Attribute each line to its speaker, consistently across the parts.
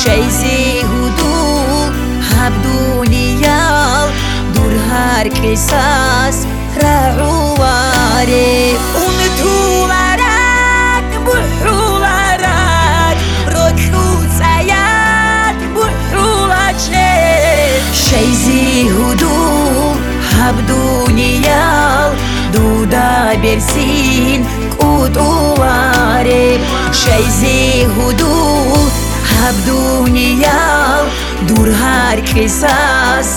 Speaker 1: شیزی هدو هب دنیا دور هر کساس رعواره اون تو ورد بحولارد رکو سیاد بحولچه شیزی هدو هب دنیا دودا برسین قطواره شیزی هدو هب دنیا دور هر کساس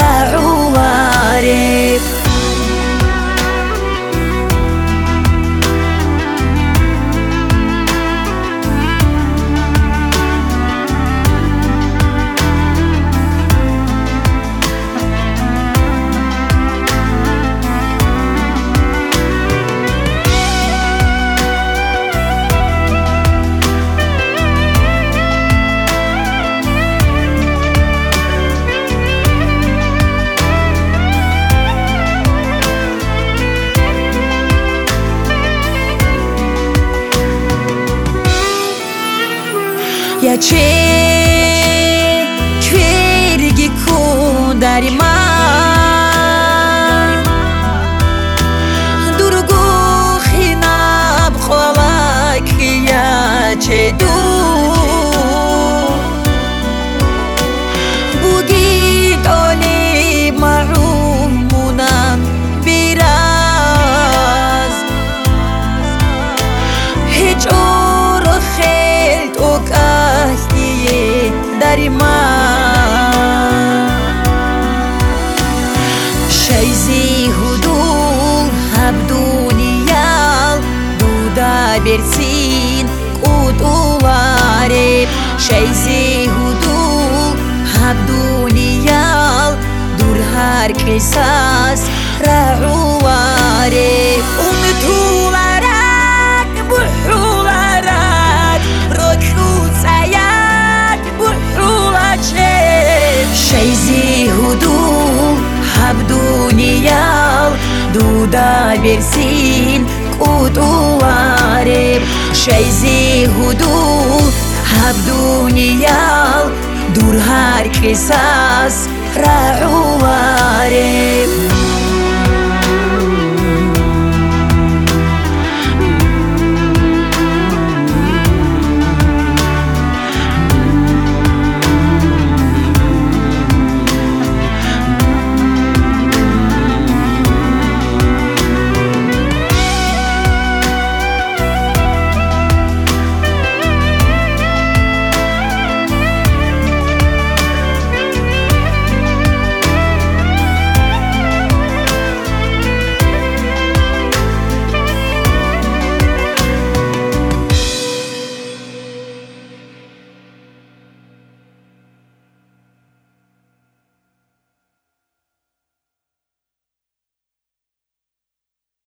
Speaker 1: رعواره یا چه چرگی کن داری من درگو خیناب خلاک یا چه دو بودی دولی معرومونم بیراز هیچ داری من شیزی هدو هب دنیا دودا برسین قطواره شیزی هدو هب دنیا دور هر کساس رعواره اون تو ورد بحولارد رکو سیاد شیزی هدو هب دنیا دودا برسین قطواره شیزی هدو هب دنیا دور هر کساس رعواره